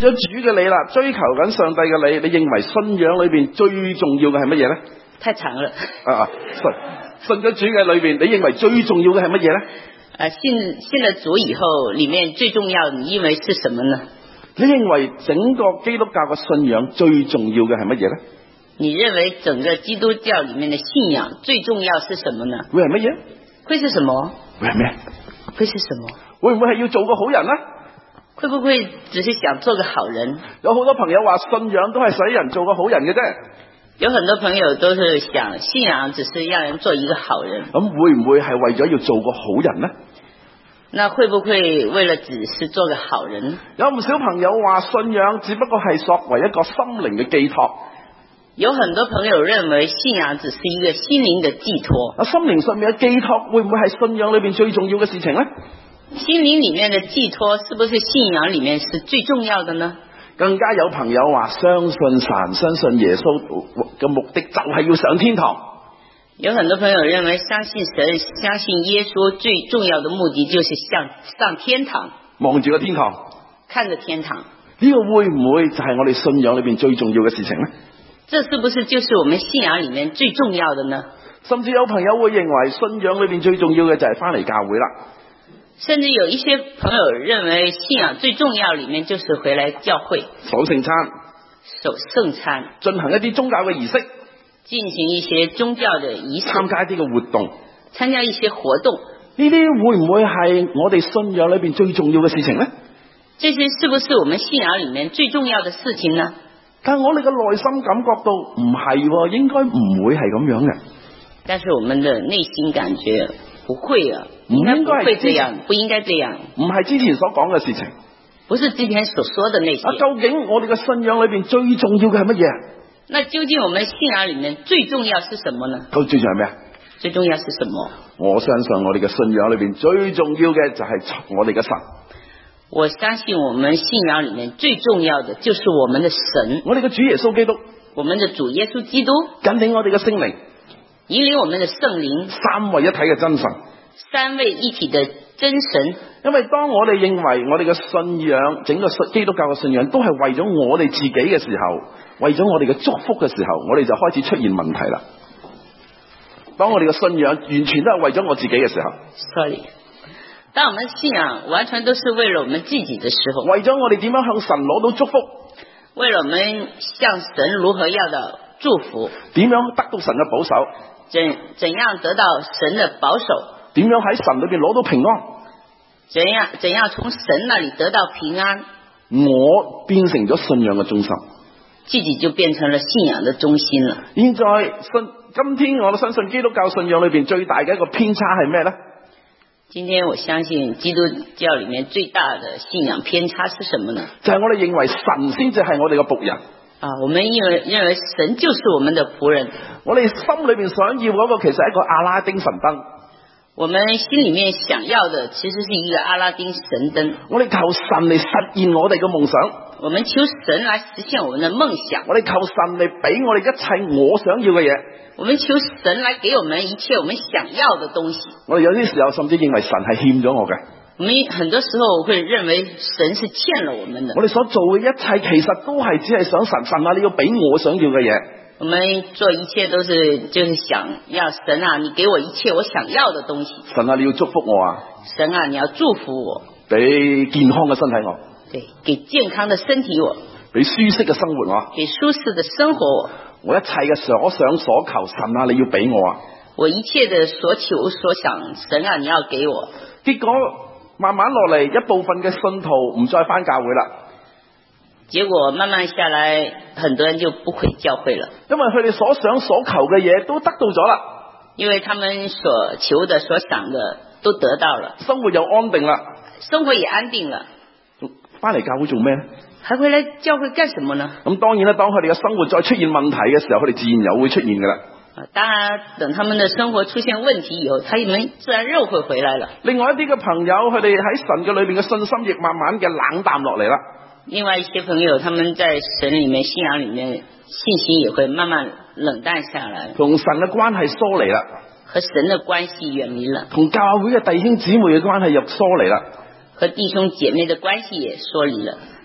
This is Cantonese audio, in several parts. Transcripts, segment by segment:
咗主嘅你啦，追求緊上帝嘅你認為信仰裏邊最重要嘅係乜嘢咧？ 太長了。 信咗主嘅裏邊，你認為最重要嘅係乜嘢咧？ 信了主以後，裏面最重要，你認為是什麼呢？ 你認為整個基督教嘅信仰最重要嘅係乜嘢咧？ 你認為整個基督教裏面的信仰最重要是什麼呢？ 會係乜嘢？ 會是什麼？ 會係咩？ 會是什麼？ 會唔會係要做個好人呢？ 會不會只是想做個好人？ 有好多朋友話信仰都係使人做個好人嘅啫。 有很多朋友都是想信仰只是讓人做一個好人。 咁會唔會係為咗要做個好人呢？ 那會不會為了只是做個好人？ 有唔少朋友話信仰只不過係作為一個心靈嘅寄託。 有很多朋友認為信仰只是一個心靈的寄託。 心靈上面嘅寄託會唔會係信仰裏邊最重要嘅事情呢？ 心靈裏面的寄託是不是信仰裏面是最重要的呢？ 更加有朋友話相信神、相信耶穌嘅目的就係要上天堂。 有很多朋友認為相信神、相信耶穌最重要的目的就是上天堂。 望住個天堂， 看着天堂， 呢個會唔會就係我哋信仰裏邊最重要嘅事情呢？ 這是不是就是我們信仰裏面最重要的呢？ 甚至有朋友會認為信仰裏邊最重要嘅就係翻嚟教會啦。 甚至有一些朋友認為信仰最重要裏面就是回來教會守聖餐、 守聖餐， 進行一啲宗教嘅儀式， 進行一些宗教的儀式， 參加一啲嘅活動， 參加一些活動。 呢啲會唔會係我哋信仰裏邊最重要嘅事情呢？ 這些是不是我們信仰裏面最重要的事情呢？ 但係我哋嘅內心感覺到唔係，應該唔會係咁樣嘅。 但是我們的內心感覺不會啊，應該不會這樣，不應該這樣。 唔係之前所講嘅事情， 不是之前所說的那些。 究竟我哋嘅信仰裏邊最重要嘅係乜嘢？ 那究竟我們信仰裏面最重要是什麼呢？ 最重要係咩啊？ 最重要是什麼？ 我相信我哋嘅信仰裏邊最重要嘅就係我哋嘅神。 我相信我們信仰裏面最重要的就是我們的神， 我哋嘅主耶穌基督， 我們的主耶穌基督， 引領我哋嘅聖靈， 引領我們的聖靈， 三位一體嘅真神， 三位一體的真神。 因為當我哋認為我哋嘅信仰，整個基督教嘅信仰都係為咗我哋自己嘅時候，為咗我哋嘅祝福嘅時候，我哋就開始出現問題啦。當我哋嘅信仰完全都係為咗我自己嘅時候 ，sorry。當我們信仰完全都是為了我們自己的時候， 為咗我哋點樣向神攞到祝福， 為了我們向神如何要的祝福， 點樣得到神嘅保守， 怎樣得到神的保守， 點樣喺神裏邊攞到平安， 怎樣從神那裏得到平安， 我變成咗信仰嘅中心， 自己就變成了信仰的中心了。 現在今天我都相信基督教信仰裏邊最大嘅一個偏差係咩呢？ 今天我相信基督教裏面最大的信仰偏差是什麼呢？ 就係我哋認為神先至係我哋嘅僕人啊！我們認為神就是我們的僕人。 我哋心裏邊想要嗰個其實係一個阿拉丁神燈。 我們心裏面想要的其實是一個阿拉丁神燈。 我哋求神嚟實現我哋嘅夢想。 我們求神來實現我們的夢想。 我哋求神嚟俾我哋一切我想要嘅嘢。 我們求神來給我們一切我們想要的東西。我哋有啲時候甚至認為神係欠咗我嘅。 我們很多時候會認為神是欠了我們的。 我哋所做嘅一切其實都係只係想神啊，你要俾我想要嘅嘢。 我們做一切都是就是想要神啊，你給我一切我想要的東西。 神啊，你要祝福我啊。 神啊，你要祝福我。 俾健康嘅身體我。 對，給健康的身體我。 俾舒適嘅生活我。 給舒適的生活我。 我一切嘅所想所求，神啊，你要俾我啊。 我一切的所求所想，神啊，你要給我。 結果慢慢落嚟，一部分嘅信徒唔再返教會啦。 結果慢慢下來，很多人就不回教會了， 因為佢哋所想所求嘅嘢都得到咗啦。 因為他們所求的所想的都得到了， 生活又安定啦， 生活也安定了。 返嚟教會做咩呢？ 還回來教會幹什麼呢？ 咁當然啦，當佢哋嘅生活再出現問題嘅時候，佢哋自然又會出現噶啦。 當然，等他們的生活出現問題以後，他們自然又會回來了。 另外一啲嘅朋友，佢哋喺神嘅裏邊嘅信心亦慢慢嘅冷淡落嚟啦。 另外一些朋友，他們在神裏面、信仰裏面，信心也會慢慢冷淡下來， 同神嘅關係疏離啦， 和神的關係遠離了， 同教會嘅弟兄姊妹嘅關係又疏離啦， 和弟兄姐妹的關係也疏離了。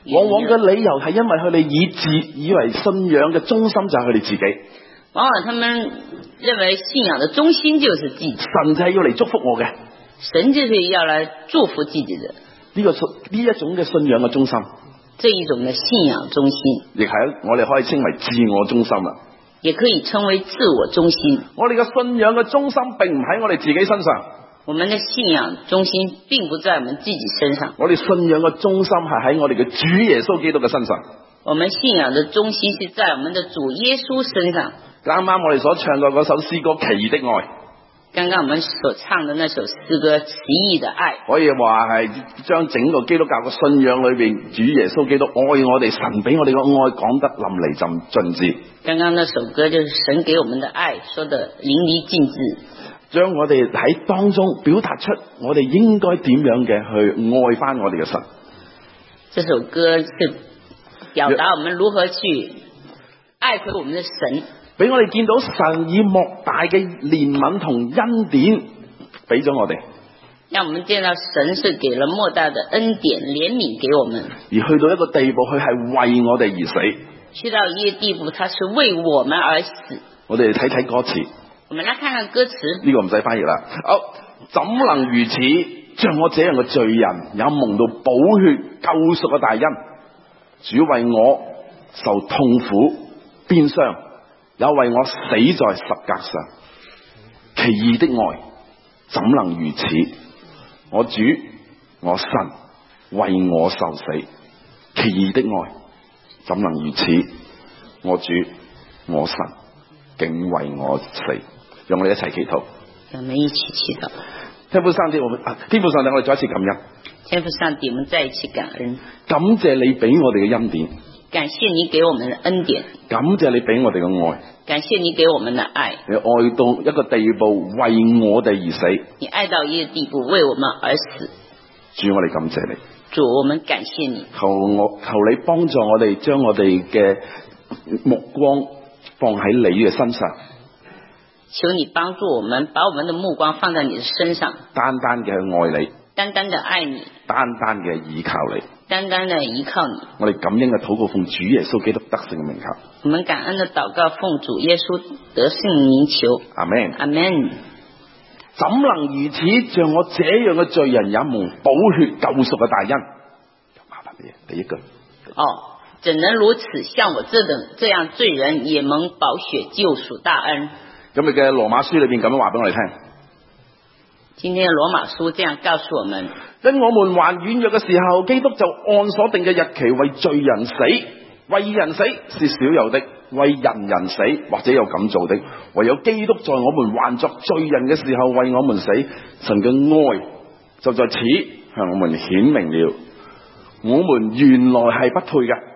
往往嘅理由係因為佢哋以為信仰嘅中心就係佢哋自己， 往往他們認為信仰的中心就是自己， 神就係要嚟祝福我嘅， 神就是要來祝福自己的。 呢一種嘅信仰嘅中心， 這一種的信仰中心， 亦係我哋可以稱為自我中心啦。 也可以稱為自我中心。 我哋嘅信仰嘅中心並唔喺我哋自己身上， 我們的信仰中心並不在我們自己身上。 我哋信仰嘅中心係喺我哋嘅主耶穌基督嘅身上。 我們信仰的中心是在我們的主耶穌身上。 啱啱我哋所唱過嗰首詩歌《奇異的愛》， 剛剛我們所唱的那首詩歌《奇異的愛》， 可以話係將整個基督教嘅信仰裏邊，主耶穌基督愛我哋，神俾我哋嘅愛講得淋漓盡致。 剛剛那首歌就是神給我們的愛說得淋漓盡致， 將我哋喺當中表達出我哋應該點樣嘅去愛翻我哋嘅神。 這首歌是表達我們如何去愛回我們的神， 俾我哋見到神以莫大嘅憐憫同恩典俾咗我哋， 讓我們見到神是給了莫大的恩典憐憫給我們， 而去到一個地步，佢係為我哋而死。 去到一個地步，他是為我們而死。 我哋睇睇歌詞， 我們來看看歌詞。 呢個唔使翻譯啦。好，怎能如此？像我這樣嘅罪人，也蒙到寶血救贖嘅大恩。主為我受痛苦鞭傷，也為我死在十架上。奇異的愛，怎能如此？我主，我神為我受死。奇異的愛，怎能如此？我主，我神竟為我死。讓我哋一齊祈禱。 讓我們一起祈禱。 天父上帝，我哋再一次感恩。 天父上帝，我們再一次感恩。 感謝你俾我哋嘅恩典。 感謝你給我們的恩典。 感謝你俾我哋嘅愛。 感謝你給我們的愛。 你愛到一個地步，為我哋而死。 你愛到一個地步，為我們而死。 主，我哋感謝你。 主，我們感謝你。 求你幫助我哋，將我哋嘅目光放喺你嘅身上。 求你幫助我們，把我們的目光放在你的身上， 單單嘅愛你， 單單的愛你， 單單嘅依靠你， 單單的依靠你。 我哋感恩嘅禱告奉主耶穌基督得勝嘅名求。 我們感恩的禱告奉主耶穌得勝的名求。 阿門。 阿門。 怎能如此？像我這樣嘅罪人也蒙寶血救贖嘅大恩。麻煩啲，第一句。 怎能如此？像我這樣罪人也蒙寶血救贖大恩。 今日嘅羅馬書裏邊咁樣話俾我哋聽。 今天羅馬書這樣告訴我們： 因我們還軟弱嘅時候，基督就按所定嘅日期為罪人死。為人死是少有的，為人死或者有咁做的，唯有基督在我們還作罪人嘅時候為我們死。神嘅愛就在此向我們顯明了。我們原來係不配嘅。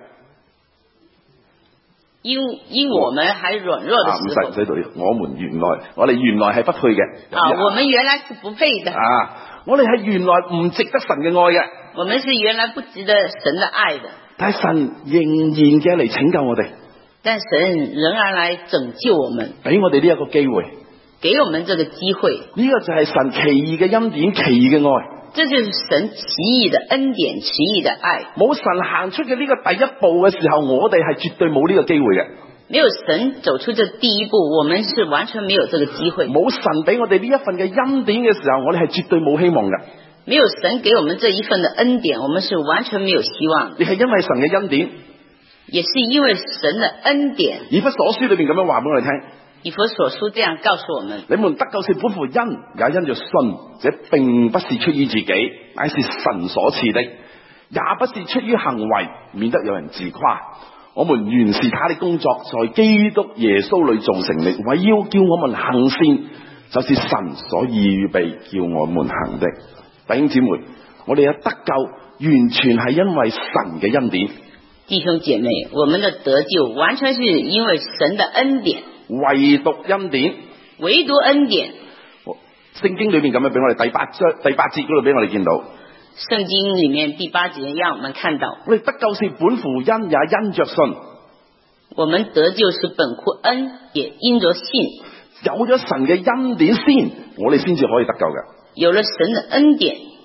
因我們還軟弱的時候， 唔使讀，我哋原來係不配嘅。 我們原來是不配的。 我哋係原來唔值得神嘅愛嘅。 我們是原來不值得神的愛的。 但係神仍然嘅嚟拯救我哋。 但神仍然來拯救我們， 俾我哋呢一個機會， 給我們這個機會。 呢個就係神奇異嘅恩典，奇異嘅愛。 這就是神奇異的恩典，奇異的愛。 冇神行出嘅呢個第一步嘅時候，我哋係絕對冇呢個機會嘅。 沒有神走出這第一步，我們是完全沒有這個機會。 冇神俾我哋呢一份嘅恩典嘅時候，我哋係絕對冇希望嘅。 沒有神給我們這一份的恩典，我們是完全沒有希望的。 亦係因為神嘅恩典， 也是因為神的恩典。 以弗所書裏邊咁樣話俾我哋聽。 以弗所書這樣告訴我們： 你們得救是本乎恩，也因着信，這並不是出於自己，乃是神所賜的，也不是出於行為，免得有人自誇。我們原是他的工作，在基督耶穌裏造成的，為要叫我們行善，就是神所預備叫我們行的。弟兄姊妹，我哋嘅得救完全係因為神嘅恩典。 弟兄姐妹，我們的得救完全是因為神的恩典。 唯獨恩典， 唯獨恩典。 聖經裏面咁樣俾我哋第八節嗰度俾我哋見到。 聖經裏面第8節讓我們看到， 我哋得救是本乎恩，也因着信。 我們得救是本乎恩，也因着信。 有咗神嘅恩典先，我哋先至可以得救嘅。 有了神的恩典，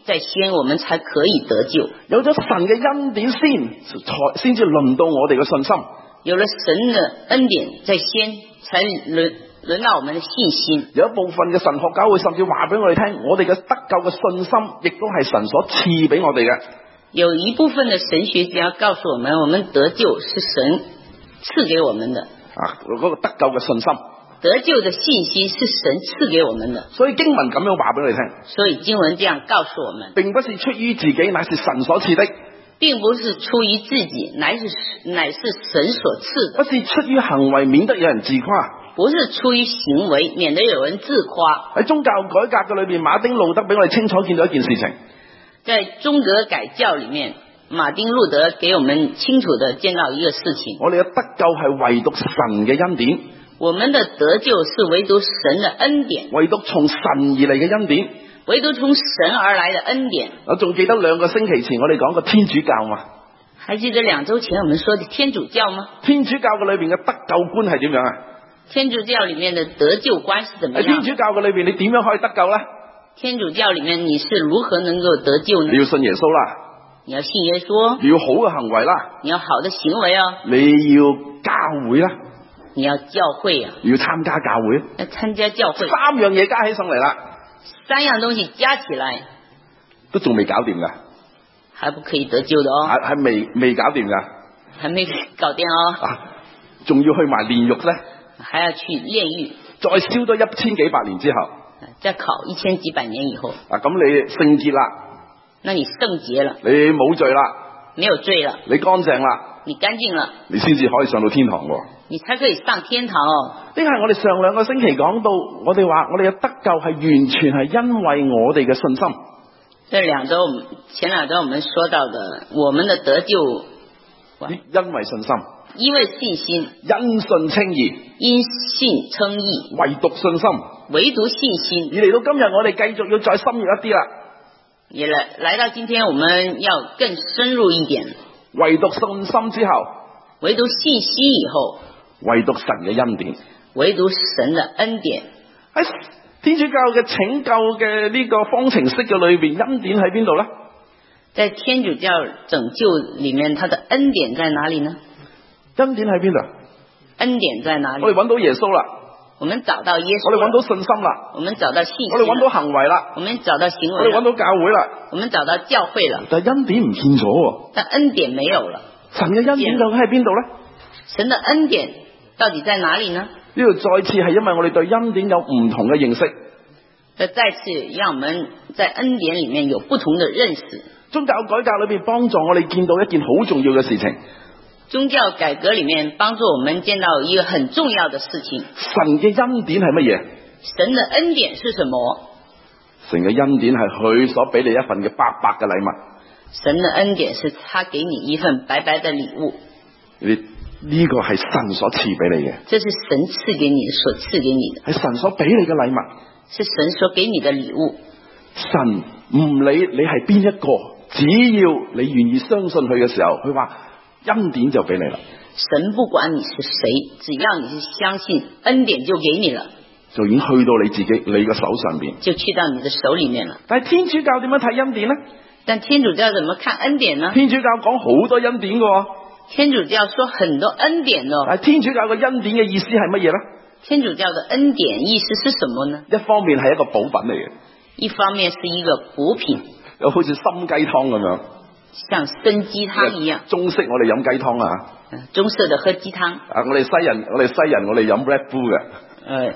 在先，我們才可以得救。 有咗神嘅恩典先至輪到我哋嘅信心。 有了神嘅恩典在先，才輪到我們的信心。 有一部分嘅神學家會甚至話俾我哋聽，我哋嘅得救嘅信心亦都係神所賜俾我哋嘅。 有一部分的神學家告訴我們得救是神賜給我們的。 嗰個得救嘅信心， 得救的信心是神賜給我們的。 所以經文咁樣話俾我哋聽。 所以經文這樣告訴我們， 並不是出於自己，乃是神所賜的。 並不是出於自己，乃是神所賜的。 不是出於行為，免得有人自誇。 不是出於行為，免得有人自誇。 喺宗教改革嘅裏邊，馬丁路德俾我哋清楚見到一件事情。 在宗教改教裏面，馬丁路德給我們清楚地見到一個事情。 我哋嘅得救係唯獨神嘅恩典。 我們的得救是唯獨神的恩典。 唯獨從神而嚟嘅恩典。 唯獨從神而來的恩典。 我仲記得2個星期前我哋講過天主教嘛？ 還記得2週前我們說的天主教嗎？ 天主教嘅裏邊嘅得救觀係點樣啊？ 天主教裏面的得救觀是怎麼樣？ 喺天主教嘅裏邊，你點樣可以得救呢？ 天主教裏面你是如何能夠得救呢？ 你要信耶穌啦， 你要信耶穌， 你要好嘅行為啦， 你要好的行為啊， 你要教會啦， 你要教會啊， 你要參加教會， 要參加教會 ，3樣嘢加起上嚟啦 ，3樣東西加起來都仲未搞掂噶， 還不可以得救的哦， 係未搞掂噶， 還沒搞掂哦， 仲要去埋煉獄咧， 還要去煉獄， 再燒多1000幾百年之後， 再考1000幾百年以後， 咁你聖潔啦， 那你聖潔了， 你冇罪啦， 沒有罪了， 你乾淨啦， 你乾淨了， 你先至可以上到天堂喎。 你才可以上天堂哦。 呢係我哋上2個星期講到，我哋話我哋嘅得救係完全係因為我哋嘅信心。 前2週我們說到的，我們的得救， 因為信心， 因為信心， 因信稱義， 因信稱義， 唯獨信心， 唯獨信心。 而嚟到今日，我哋繼續要再深入一啲啦。 也來到今天，我們要更深入一點。 唯獨信心之後， 唯獨信心以後， 唯獨神嘅恩典， 唯獨神的恩典。 喺天主教嘅拯救嘅呢個方程式嘅裏邊，恩典喺邊度呢？ 在天主教拯救裏面，它的恩典在哪裏呢？ 恩典喺邊度？ 恩典在哪裏？ 我哋揾到耶穌啦， 我們找到耶穌， 我哋揾到信心啦， 我們找到信心， 我哋揾到行為啦， 我們找到行為， 我哋揾到教會啦， 我們找到教會了。 但係恩典唔見咗喎， 但恩典沒有了。 神嘅恩典究竟喺邊度呢？ 神的恩典到底在哪裏呢？ 呢度再次係因為我哋對恩典有唔同嘅認識。 再次讓我們在恩典裏面有不同的認識。 宗教改革裏邊幫助我哋見到一件好重要嘅事情。 宗教改革裏面幫助我們見到一個很重要的事情。 神嘅恩典係乜嘢？ 神的恩典是什麼？ 神嘅恩典係佢所俾你一份嘅白白嘅禮物。 神的恩典是他給你一份白白的禮物。 呢個係神所賜俾你嘅。 這是神賜給你所賜給你的。 係神所俾你嘅禮物。 是神所給你的禮物。 神唔理你係邊一個，只要你願意相信佢嘅時候，佢話恩典就俾你啦。 神不管你是誰，只要你是相信，恩典就給你了， 就已經去到你自己你嘅手上邊， 就去到你的手裏面了。 但係天主教點樣睇恩典呢？ 但天主教怎麼看恩典呢？ 天主教講好多恩典嘅。 天主教說很多恩典的。 但係天主教嘅恩典嘅意思係乜嘢呢？ 天主教的恩典意思是什麼呢？ 一方面係一個補品嚟嘅， 一方面是一個補品， 又好似參雞湯咁樣， 像參雞湯一樣。 中式我哋飲雞湯啊， 中式的喝雞湯。 我哋西人我哋飲 Red Bull 嘅。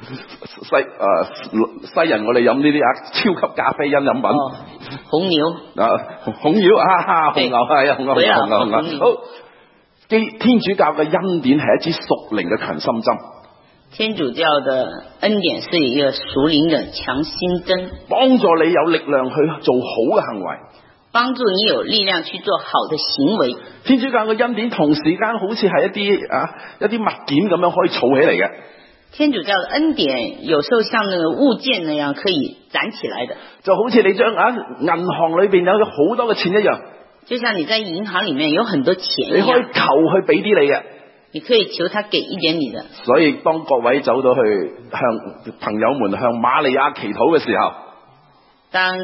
西人我哋飲呢啲超級咖啡因飲品。 紅牛。 紅牛啊，紅牛係紅牛。好，天主教嘅恩典係一支屬靈嘅強心針。 天主教的恩典是一個屬靈的強心針， 幫助你有力量去做好嘅行為， 幫助你有力量去做好的行為。 天主教嘅恩典同時間好似係一啲物件咁樣可以儲起嚟嘅。 天主教的恩典有時候像那個物件那樣可以攢起來的， 就好似你將銀行裏邊有好多嘅錢一樣， 就像你在銀行裏面有很多錢一樣， 你可以求佢俾啲你嘅。 你可以求他給一點你的。 所以當各位走到去向朋友們向瑪利亞祈禱嘅時候， 當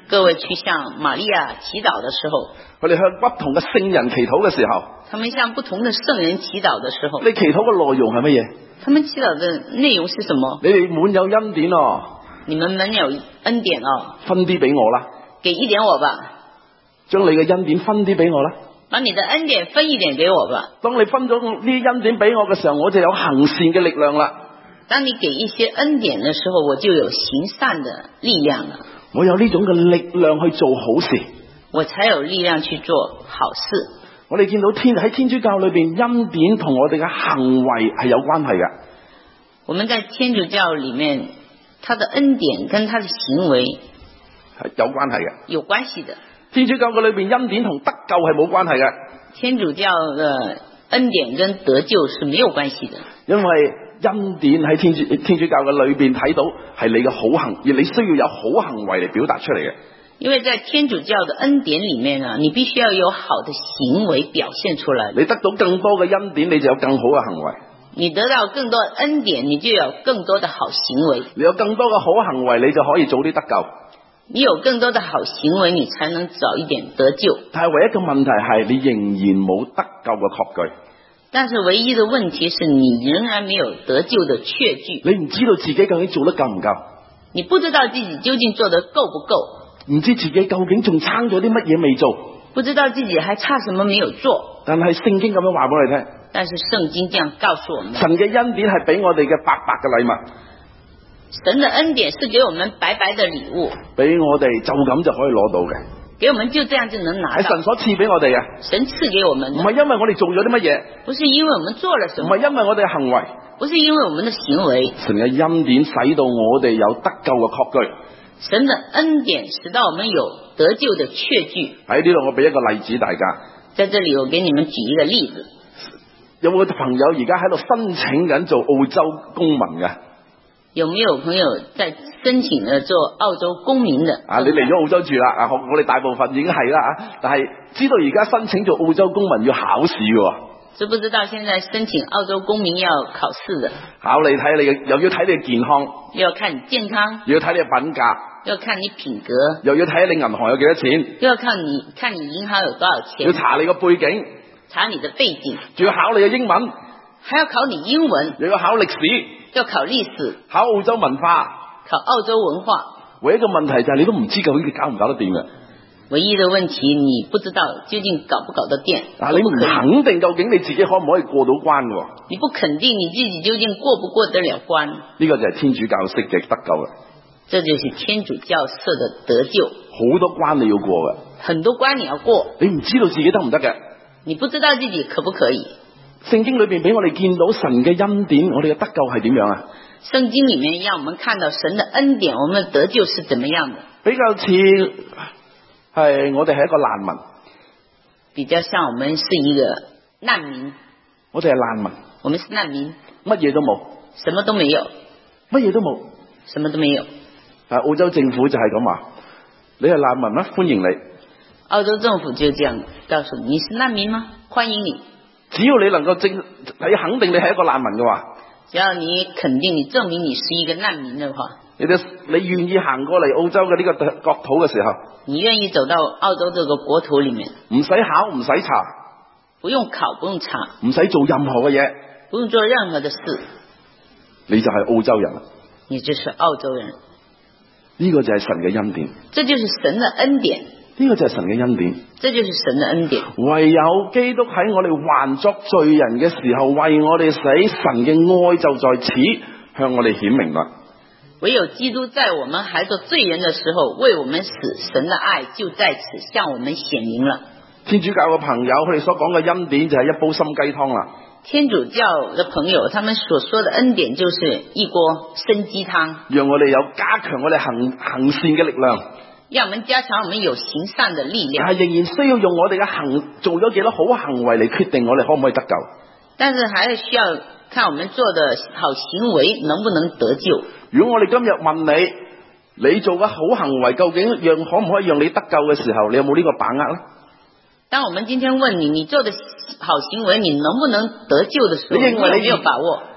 各位去向瑪利亞祈禱的時候， 佢哋向不同嘅聖人祈禱嘅時候， 他們向不同的聖人祈禱的時候， 你祈禱嘅內容係乜嘢？ 他們祈禱的內容是什麼？ 你哋滿有恩典哦， 你們滿有恩典哦， 分啲俾我啦， 給一點我吧， 將你嘅恩典分啲俾我啦。 把你的恩典分一點給我吧。 當你分咗呢啲恩典俾我嘅時候，我就有行善嘅力量啦。 當你給一些恩典的時候，我就有行善的力量了。 我有呢種嘅力量去做好事， 我才有力量去做好事。 我哋見到喺天主教裏邊，恩典同我哋嘅行為係有關係嘅。 我們在天主教裏面，他的恩典跟他的行為係有關係嘅， 有關係的。 天主教嘅裏邊，恩典同得救係冇關係嘅。 天主教的恩典跟得救是沒有關係的， 因為恩典喺天主教嘅裏邊睇到係你嘅好行，而你需要有好行為嚟表達出嚟嘅。 因為在天主教的恩典裏面呢，你必須要有好的行為表現出來。 你得到更多嘅恩典，你就有更好嘅行為。 你得到更多恩典，你就有更多的好行為。 你有更多嘅好行為，你就可以早啲得救。 你有更多的好行為，你才能早一點得救。 但係唯一嘅問題係你仍然冇得救嘅確據。 但是唯一的問題是你仍然沒有得救的確據。 你唔知道自己究竟做得夠唔夠？ 你不知道自己究竟做得夠不夠？ 唔知自己究竟仲差咗啲乜嘢未做？ 不知道自己還差什麼沒有做？ 但係聖經咁樣話俾我哋聽。 但是聖經這樣告訴我們， 神嘅恩典係俾我哋嘅白白嘅禮物。 神的恩典是給我們白白的禮物， 俾我哋就咁就可以攞到嘅， 給我們就這樣就能拿到。 係神所賜俾我哋嘅， 神賜給我們的， 唔係因為我哋做咗啲乜嘢， 不是因為我們做了什麼， 唔係因為我哋嘅行為， 不是因為我們的行為。 神嘅恩典使到我哋有得救嘅確據。 神的恩典使到我們有得救的確據。 喺呢度我俾一個例子大家。 在這裡我給你們舉一個例子。 有冇朋友而家喺度申請緊做澳洲公民嘅？ 有沒有朋友在申請做澳洲公民的？ 啊，你嚟咗澳洲住啦，啊，我哋大部分已經係啦，但係知道而家申請做澳洲公民要考試嘅。 知不知道現在申請澳洲公民要考試的？ 考你睇你嘅，又要睇你嘅健康， 又要看你健康， 又要睇你嘅品格， 要看你品格， 又要睇你銀行有幾多錢， 又要看你銀行有多少錢， 要查你個背景， 查你的背景， 仲要考你嘅英文， 還要考你英文， 又要考歷史， 要考歷史， 考澳洲文化， 考澳洲文化。 唯一嘅問題就係你都唔知究竟你搞唔搞得掂嘅。 唯一的問題你不知道究竟搞不搞得掂。 嗱，你唔肯定究竟你自己可唔可以過到關嘅。 你不肯定你自己究竟過不過得了關。呢個就係天主教式嘅得救啦。 這就是天主教式的得救。 好多關你要過嘅。 很多關你要過。 你唔知道自己得唔得嘅。 你不知道自己可不可以。 聖經裏邊俾我哋見到神嘅恩典，我哋嘅得救係點樣啊？ 聖經裏面讓我們看到神的恩典，我們的得救是怎麼樣的？ 比較似係我哋係一個難民， 比較像我們是一個難民。 我哋係難民， 我們是難民， 乜嘢都冇， 什麼都沒有， 乜嘢都冇， 什麼都沒有。 澳洲政府就係咁話，你係難民嗎？歡迎你。 澳洲政府就這樣告訴你，你是難民嗎？歡迎你。 只要你能夠你肯定你係一個難民嘅話， 只要你肯定你證明你是一個難民的話， 你願意行過嚟澳洲嘅呢個國土嘅時候， 你願意走到澳洲這個國土裏面， 唔使考唔使查， 不用考不用查， 唔使做任何嘅嘢， 不用做任何的事， 你就係澳洲人啦。 你就是澳洲人。 呢個就係神嘅恩典， 這就是神的恩典。 呢個就係神嘅恩典， 這就是神的恩典。 唯有基督喺我哋還作罪人嘅時候為我哋死，神嘅愛就在此向我哋顯明啦。 唯有基督在我們還做罪人的時候為我們死，神的愛就在此向我們顯明了。 天主教嘅朋友佢哋所講嘅恩典就係一煲心雞湯啦。 天主教的朋友他們所說的恩典就是一鍋參雞湯，讓我哋有加強我哋行善嘅力量， 讓我們加強我們有行善的力量。 但係仍然需要用我哋嘅做咗幾多好行為嚟決定我哋可唔可以得救。 但是還需要看我們做的好行為能不能得救。 如果我哋今日問你做嘅好行為究竟可唔可以讓你得救嘅時候，你有冇呢個把握呢？ 當我們今天問你做的好行為你能不能得救的時候，你有沒有把握？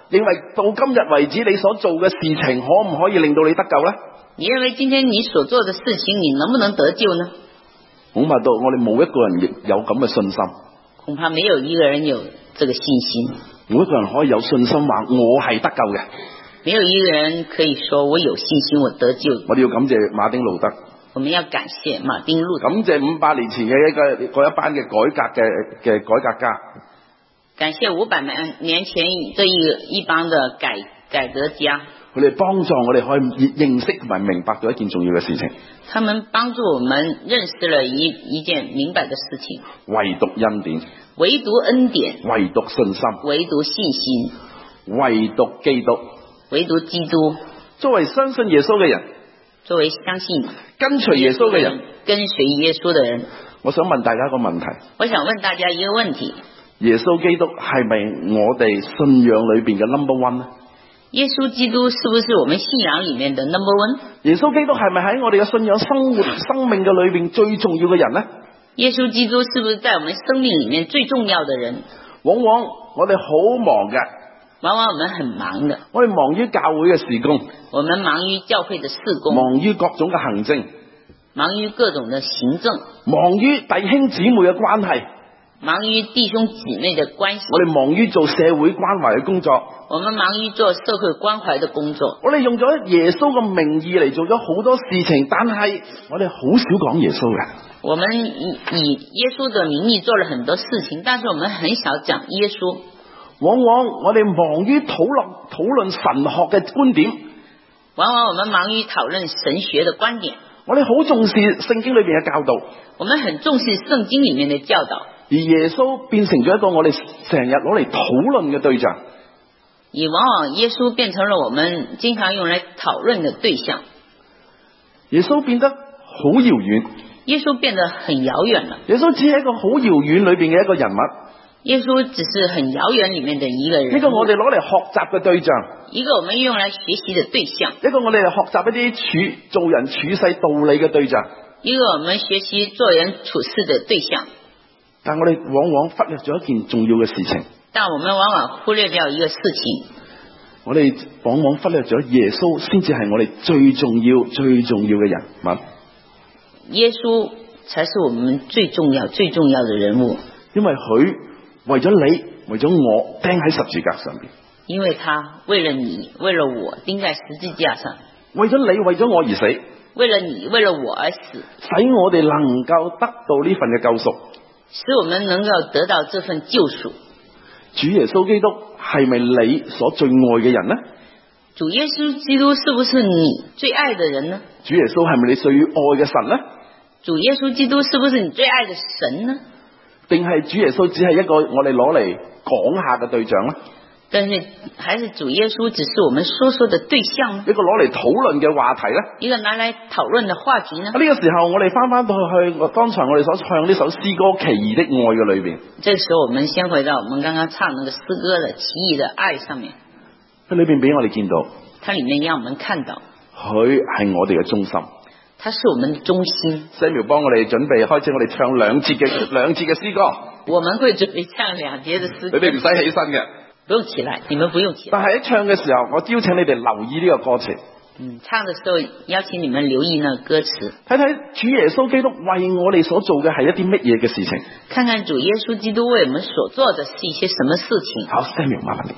認為到今日為止你所做嘅事情可唔可以令到你得救呢？ 你認為今天你所做的事情，你能不能得救呢？ 恐怕到我哋冇一個人亦有咁嘅信心。 恐怕沒有一個人有這個信心。 冇一個人可以有信心話我係得救嘅。 沒有一個人可以說我有信心我得救。 我哋要感謝馬丁路德。 我們要感謝馬丁路德。 感謝500年前嘅嗰一班嘅改革家。 感謝500年前這一幫的改革家。 佢哋幫助我哋可以認識同埋明白到一件重要嘅事情。 他們幫助我們認識了一件明白的事情。 唯獨恩典。 唯獨恩典。 唯獨信心。 唯獨信心。 唯獨基督。 唯獨基督。 作為相信耶穌嘅人， 作為相信跟隨耶穌嘅人， 跟隨耶穌的人， 我想問大家一個問題。 我想問大家一個問題。 耶穌基督係咪我哋信仰裏邊嘅 number one 呢？ 耶穌基督是不是我們信仰裏面的 number one？ 耶穌基督係咪喺我哋嘅信仰生活生命嘅裏邊最重要嘅人呢？ 耶穌基督是不是在我們生命裏面最重要的人？ 往往我哋好忙嘅， 往往我們很忙的， 我哋忙於教會嘅事工， 我們忙於教會的事工， 忙於各種嘅行政， 忙於各種的行政， 忙於弟兄姊妹嘅關係， 忙於弟兄姊妹的關係， 我哋忙於做社會關懷嘅工作， 我們忙於做社會關懷的工作， 我哋用咗耶穌嘅名義嚟做咗好多事情，但係我哋好少講耶穌嘅。 我們以耶穌的名義做了很多事情，但是我們很少講耶穌。 往往我哋忙於討論神學嘅觀點， 往往我們忙於討論神學的觀點。 我哋好重視聖經裏邊嘅教導， 我們很重視聖經裏面的教導。 而耶穌變成咗一個我哋成日攞嚟討論嘅對象， 而往往耶穌變成了我們經常用來討論的對象。 耶穌變得好遙遠， 耶穌變得很遙遠了。 耶穌只係一個好遙遠裏邊嘅一個人物， 耶穌只是很遙遠裏面的一個人， 一個我哋攞嚟學習嘅對象， 一個我們用來學習的對象， 一個我哋嚟學習一啲做人處世道理嘅對象， 一個我們學習做人處事的對象。 但我哋往往忽略咗一件重要嘅事情， 但我們往往忽略掉一個事情， 我哋往往忽略咗耶穌先至係我哋最重要嘅人物。 耶穌才是我們最重要的人物， 因為佢為咗你，為咗我釘喺十字架上邊， 因為他為了你，為了我釘在十字架上， 為咗你，為咗我而死， 為了你，為了我而死， 使我哋能夠得到呢份嘅救贖， 使我們能夠得到這份救贖。 主耶穌基督係咪你所最愛嘅人呢？ 主耶穌基督是不是你最愛的人呢？ 主耶穌係咪你最愛嘅神呢？ 主耶穌基督是不是你最愛的神呢？ 定係主耶穌只係一個我哋攞嚟講下嘅對象呢？ 但是還是主耶穌只是我們說的對象呢？ 一個攞嚟討論嘅話題呢？ 一個拿來討論的話題呢？ 呢個時候我哋翻到去剛才我哋所唱呢首詩歌《奇異的愛》嘅裏邊。 這個時候我們先回到我們剛剛唱那個詩歌的《奇異的愛》上面。 佢裏邊俾我哋見到， 它裏面讓我們看到， 佢係我哋嘅中心， 它是我們的中心。 Samuel 幫我哋準備開始，我哋唱兩節嘅詩歌。 我們會準備唱2節的詩歌。 你哋唔使起身嘅， 不用起來，你們不用起來。 但係喺唱嘅時候，我邀請你哋留意呢個歌詞。 唱的時候邀請你們留意那個歌詞， 睇睇主耶穌基督為我哋所做嘅係一啲乜嘢嘅事情。 看看主耶穌基督為我們所做的是一些什麼事情。 好 ，Samuel 麻煩你。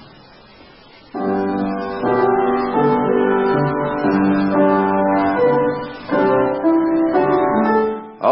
好，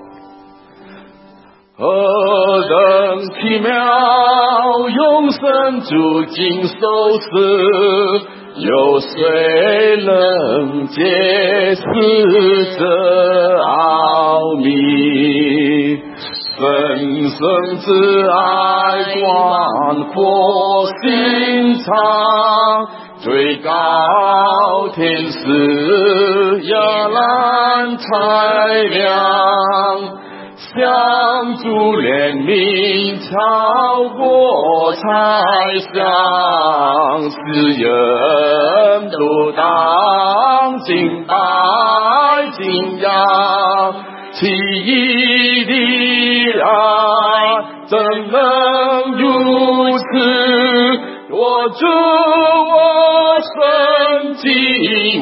何等奇妙，永生主經手勢，有誰能解釋這奧秘？深深之愛廣闊心腸，最高天使亞蘭太亮，向主憐憫超過猜想，世人都當敬拜敬仰，奇異的愛怎能如此？我主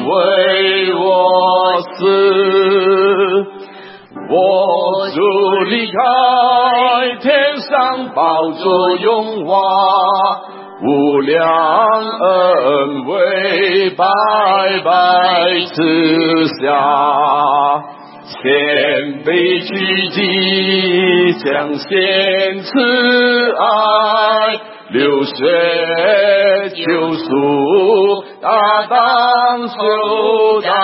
为我死。我主离开天上宝座荣华，无量恩惠白白赐下，谦卑屈己，将献慈爱，流血救赎，大当受待。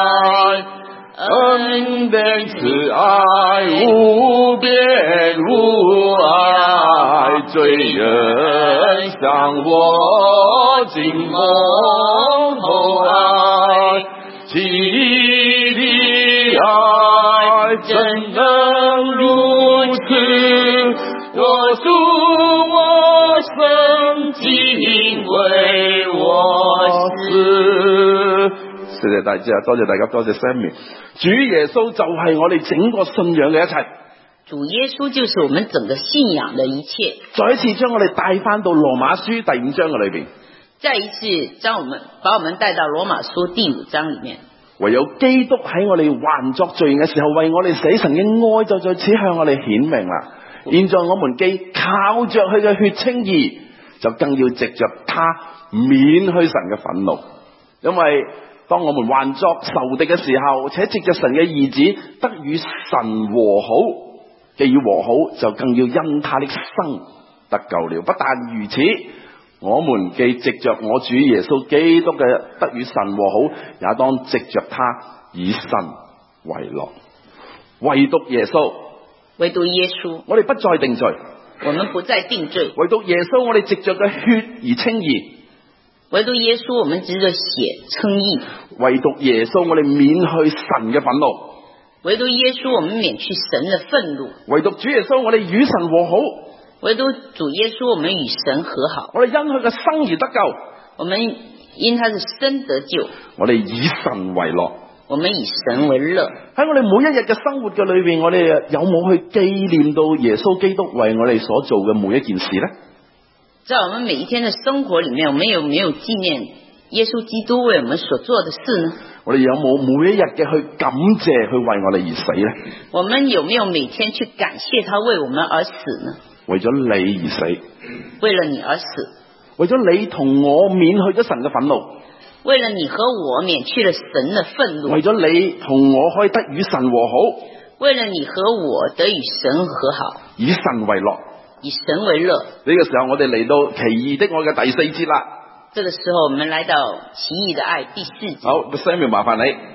恩典慈爱无边无碍，罪人向我尽蒙厚爱，奇异的爱怎能如此多出我生，竟为我死。謝謝大家，多謝大家，多謝 Sammy。主耶穌就係我哋整個信仰嘅一切。 主耶穌就是我們整個信仰的一切。 再一次將我哋帶翻到羅馬書第5章嘅裏邊。 再一次把我們帶到羅馬書第5章裏面。 唯有基督喺我哋還作罪人嘅時候，為我哋死，神嘅愛就在此向我哋顯明啦。現在我們既靠着佢嘅血稱義，就更要藉着他免去神嘅憤怒，因為當我們還作仇敵嘅時候，且藉着神嘅兒子得與神和好，既要和好，就更要因他的生得救了。不但如此，我們既藉着我主耶穌基督嘅得與神和好，也當藉着他以神為樂。唯獨耶穌，我哋不再定罪， 我們不再定罪。 唯獨耶穌，我哋藉着嘅血而稱義。 唯獨耶穌，我們藉着血稱義。 唯獨耶穌，我哋免去神嘅憤怒。 唯獨耶穌，我們免去神的憤怒。 唯獨主耶穌，我哋與神和好。 唯獨主耶穌，我們與神和好。 我哋因佢嘅生而得救。 我們因他的生得救。 我哋以神為樂。 我們以神為樂。 喺我哋每一日嘅生活嘅裏邊，我哋有冇去紀念到耶穌基督為我哋所做嘅每一件事呢？ 在我們每一天的生活裏面，我們有沒有紀念耶穌基督為我們所做的事呢？ 我哋有冇每一日嘅去感謝佢為我哋而死呢？ 我們有沒有每天去感謝他為我們而死呢？ 為咗你而死， 為了你而死， 為咗你同我免去咗神嘅憤怒， 為了你和我免去了神的憤怒， 為咗你同我可以得與神和好， 為了你和我得與神和好， 以神為樂。 以神為樂。 呢個時候我哋嚟到奇異的愛嘅第4節啦。 這個時候我們來到奇異的愛第4節。 好 ，Samuel 麻煩你。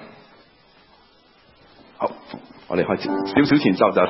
好，我哋開始少少前奏就。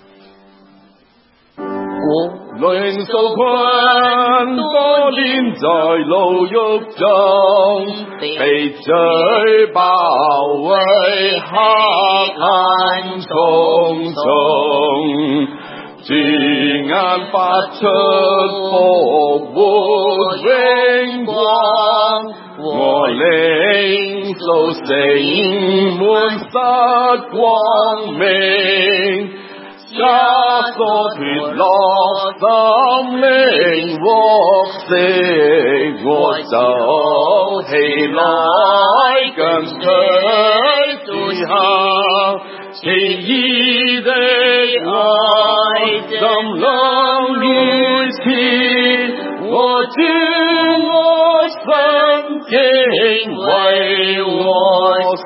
靈受困，多年在牢獄中，被罪包圍，黑暗重重。主眼發出復活榮光，我領受聖門失光明，枷鎖脫落，心靈獲釋，我就起來跟隨主行。奇異的愛怎能如此？我主我生竟為我死。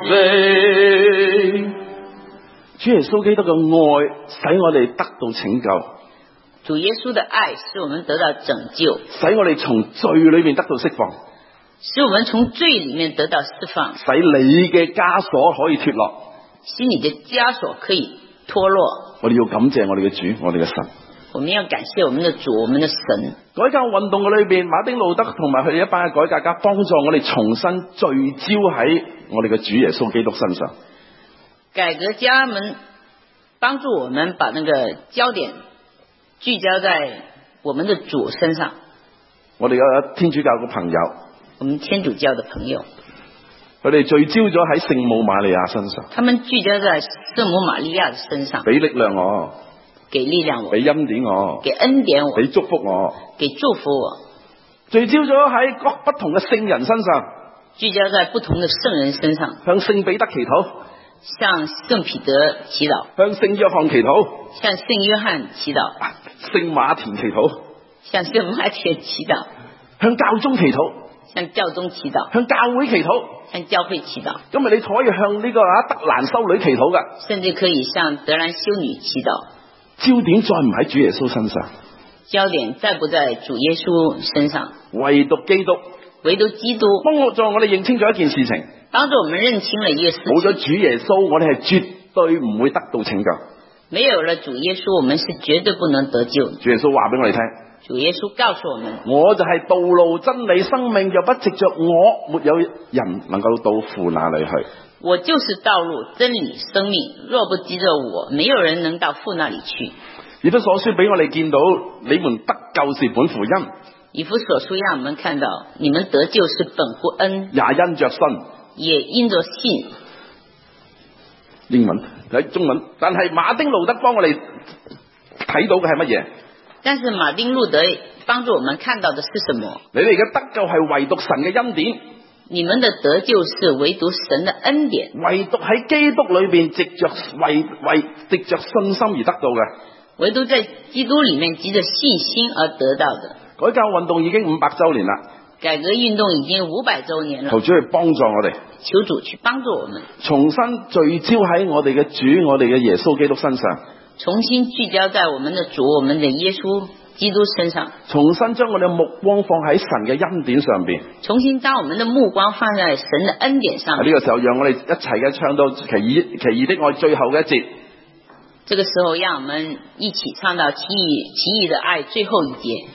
主耶穌基督嘅愛使我哋得到拯救。 主耶穌的愛使我們得到拯救， 使我哋從罪裏面得到釋放， 使我們從罪裏面得到釋放， 使你嘅枷鎖可以脫落。 使你的枷鎖可以脫落。 我哋要感謝我哋嘅主，我哋嘅神。 我們要感謝我們的主，我們的神。 改革運動嘅裏邊，馬丁路德同埋佢哋一班嘅改革家，幫助我哋重新聚焦喺我哋嘅主耶穌基督身上。 改革家們幫助我們把那個焦點聚焦在我們的主身上。 我哋嘅天主教嘅朋友， 我們天主教的朋友。 佢哋聚焦咗喺聖母瑪利亞身上， 他們聚焦在聖母瑪利亞的身上， 俾力量我， 給力量我， 俾恩典我， 給恩典我， 俾祝福我， 給祝福我。 聚焦咗喺各不同嘅聖人身上， 聚焦在不同的聖人身上， 向聖彼得祈禱， 向聖彼得祈禱， 向聖約翰祈禱， 向聖約翰祈禱， 聖馬田祈禱， 向聖馬田祈禱， 向教宗祈禱， 向教宗祈禱， 向教會祈禱。 向教會祈禱。 今日你可以向呢個德蘭修女祈禱㗎， 甚至可以向德蘭修女祈禱。 焦點再唔喺主耶穌身上， 焦點再不在主耶穌身上， 唯獨基督， 唯獨基督。 幫助我哋認清楚一件事情， 幫助我們認清了一個事情。 冇咗主耶穌，我哋係絕對唔會得到拯救。 沒有了主耶穌，我們是絕對不能得救。 主耶穌話俾我哋聽， 主耶穌告訴我們， 我就係道路、真理、生命，若不藉着我，沒有人能夠到父那裏去。 我就是道路、真理、生命，若不藉着我，沒有人能到父那裏去。 以弗所書俾我哋見到，你們得救是本乎恩。 以弗所書讓我們看到，你們得救是本乎恩， 也因着信， 也因着信。 英文喺中文，但係馬丁路德幫我哋睇到嘅係乜嘢？ 但是馬丁路德幫助我們看到的是什麼？ 你哋嘅得救係唯獨神嘅恩典， 你們的得救是唯獨神的恩典， 唯獨喺基督裏邊藉着藉着信心而得到嘅， 唯獨在基督裏面藉着信心而得到的。 改教運動已經500週年啦， 改革運動已經500週年了， 求主去幫助我哋， 求主去幫助我們， 重新聚焦喺我哋嘅主，我哋嘅耶穌基督身上， 重新聚焦在我們的主，我們的耶穌基督身上， 重新將我哋嘅目光放喺神嘅恩典上邊， 重新將我們的目光放在神的恩典上面。 喺呢個時候，讓我哋一齊嘅唱到奇異的愛最後嘅一節。 這個時候，讓我們一起唱到奇異的愛最後一節。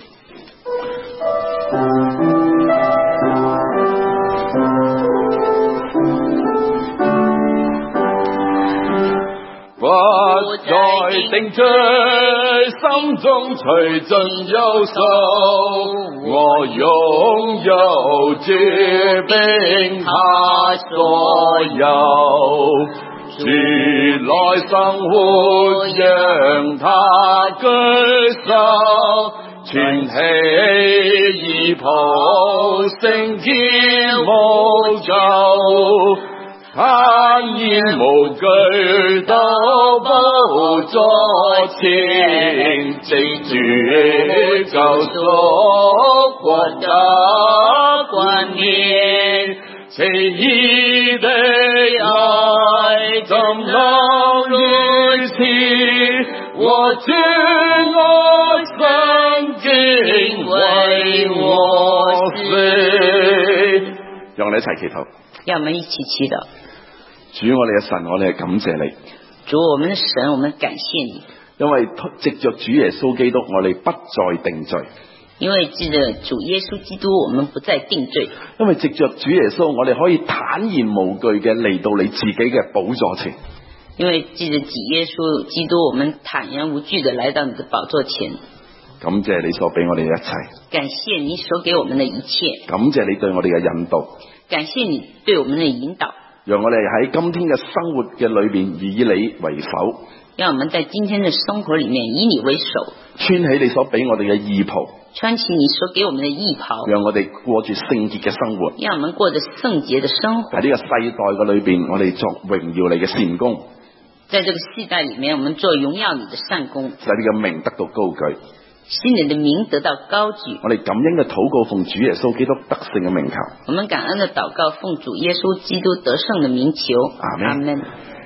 不再定罪，心中隨盡憂愁，我擁有主並他所有，主來生活讓他居首，全起衣袍聖潔無咎，坦然無懼到寶座前，藉主救贖國家冠冕，奇異的愛怎能如此，我主我生竟為我死。讓我哋一齊祈禱， 讓我們一起祈禱。 主我哋嘅神，我哋係感謝你。 主我們的神，我們感謝你。 因為藉着主耶穌基督，我哋不再定罪。 因為藉着主耶穌基督，我們不再定罪。 因為藉着主耶穌，我哋可以坦然無懼嘅嚟到你自己嘅寶座前。 因為藉着主耶穌基督，我們坦然無懼的來到你的寶座前。 感謝你所俾我哋嘅一切。 感謝你所給我們的一切。 感謝你對我哋嘅引導。 感謝你對我們的引導。 讓我哋喺今天嘅生活嘅裏邊以你為首。 讓我們在今天的生活裏面以你為首。 穿起你所俾我哋嘅義袍。 穿起你所給我們的義袍。 讓我哋過住聖潔嘅生活。 讓我們過着聖潔的生活。 喺呢個世代嘅裏邊，我哋作榮耀你嘅善工。 在這個世代裏面，我們做榮耀你的善工， 使你嘅名得到高舉。 使你的名得到高舉。 我哋感恩嘅禱告，奉主耶穌基督得勝嘅名求。 我們感恩的禱告，奉主耶穌基督得勝的名求。 阿們。